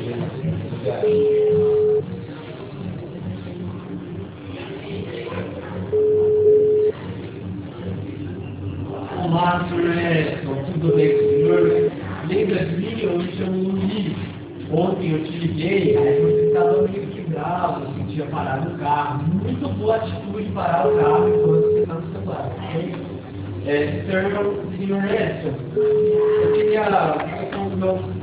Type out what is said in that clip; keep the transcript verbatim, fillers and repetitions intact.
Olá, senhor Edson, tudo bem com o senhor? Lembra de mim? Eu me chamo Luiz. Ontem eu te liguei, aí você estava meio que bravo, assim, tinha parado o carro. Muito boa atitude de parar o carro enquanto você está no celular, ok? É, senhor, senhor Edson, eu queria, eu